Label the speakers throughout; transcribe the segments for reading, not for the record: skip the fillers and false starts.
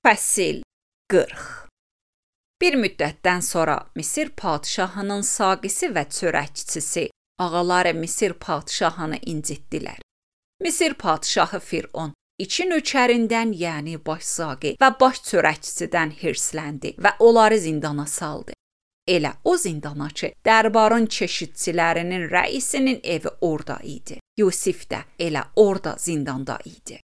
Speaker 1: Fəsil 40. Bir müddətdən sonra Misir padşahının saqisi və çörəkçisi ağaları Misir padşahını incitdilər. Misir padşahı Firon iki nökərindən, yəni başsaqi və baş çörəkçisidən hirsləndi və onları zindana saldı. Elə o zindana ki, dərbarın keşikçilərinin rəisinin evi orada idi. Yusif də elə orada zindanda idi.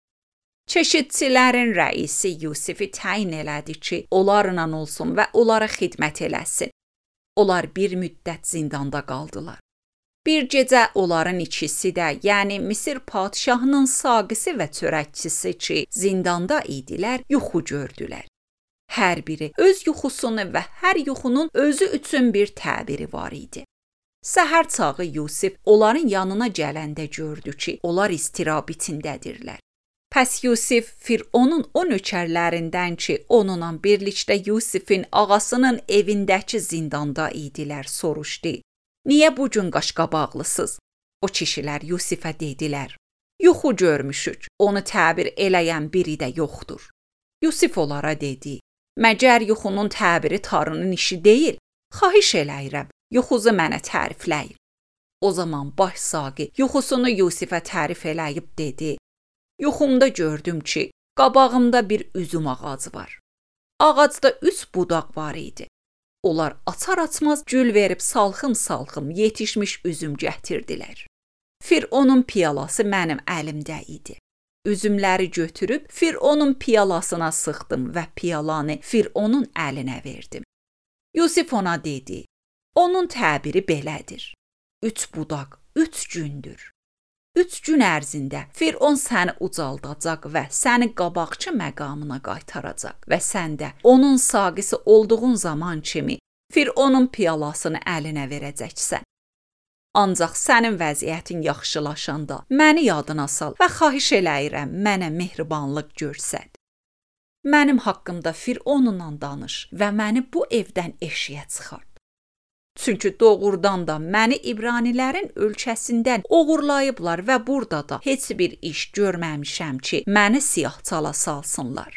Speaker 1: Keşikçilərin rəisi Yusifi təyin elədi ki, onlarla olsun və onlara xidmət eləsin. Onlar bir müddət zindanda qaldılar. Bir gecə onların ikisi də, yəni Misir padşahının saqisi və çörəkçisi ki, zindanda idilər, yuxu gördülər. Hər biri öz yuxusunu və hər yuxunun özü üçün bir təbiri var idi. Səhər çağı Yusif onların yanına gələndə gördü ki, onlar istirab içindədirlər. Pəs Yusif Fironun o nökərlərindən ki, onunla birlikdə Yusifin ağasının evindəki zindanda idilər, soruşdu. Niyə bu gün qaşqabaqlısınız? O kişilər Yusifə dedilər. Yuxu görmüşük, onu təbir eləyən biri də yoxdur. Yusif onlara dedi. Məgər yuxunun təbiri tarının işi deyil? Xahiş eləyirəm, yuxuzu mənə tərifləyin. O zaman başsaqi yuxusunu Yusifə tərif eləyib dedi. Yuxumda gördüm ki, qabağımda bir üzüm ağacı var. Ağacda 3 budaq var idi. Onlar açar-açmaz gül verib salxım-salxım yetişmiş üzüm gətirdilər. Fironun piyalası mənim əlimdə idi. Üzümləri götürüb Fironun piyalasına sıxdım və piyalanı Fironun əlinə verdim. Yusif ona dedi, onun təbiri belədir. 3 budaq, 3 gündür. 3 gün ərzində Firon səni ucaldacaq və səni qabaqçı məqamına qaytaracaq və sən də onun saqisi olduğun zaman kimi Fironun piyalasını əlinə verəcəksən. Ancaq sənin vəziyyətin yaxşılaşanda məni yadına sal və xahiş eləyirəm mənə mehribanlıq göstər. Mənim haqqımda Fironla danış və məni bu evdən eşiyə çıxart. Çünki doğrudan da məni İbranilərin ölkəsindən oğurlayıblar və burada da heç bir iş görməmişəm ki, məni siyahçala salsınlar.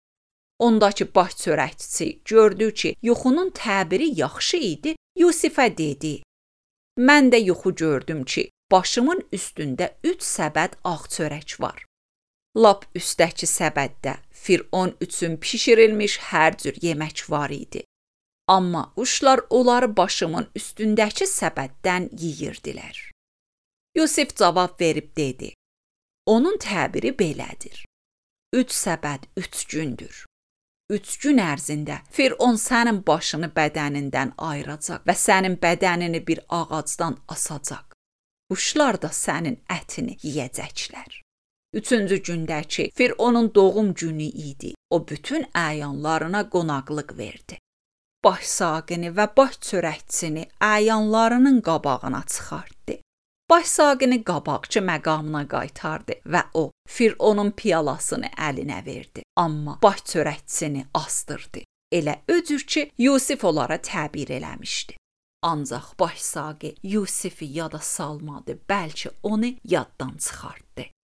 Speaker 1: Ondakı baş çörəkçisi gördü ki, yuxunun təbiri yaxşı idi, Yusifə dedi. Mən də yuxu gördüm ki, başımın üstündə 3 səbət ağ çörək var. Lap üstdəki səbətdə Firon üçün pişirilmiş hər cür yemək var idi. Amma quşlar onları başımın üstündəki səbətdən yeyirdilər. Yusif cavab verib dedi. Onun təbiri belədir. 3 səbət 3 gündür. 3 gün ərzində Firon sənin başını bədənindən ayıracaq və sənin bədənini bir ağacdan asacaq. Quşlar da sənin ətini yeyəcəklər. 3-cü gündəki Fironun doğum günü idi. O bütün əyanlarına qonaqlıq verdi. Başsaqini və baş çörəkçisini əyanlarının qabağına çıxartdı. Başsaqini qabaqçı məqamına qaytardı və o Fironun piyalasını əlinə verdi. Amma baş çörəkçisini asdırdı. Elə öcür ki, Yusif onlara təbir eləmişdi. Ancaq başsaqi Yusifi yada salmadı, bəlkə onu yaddan çıxartdı.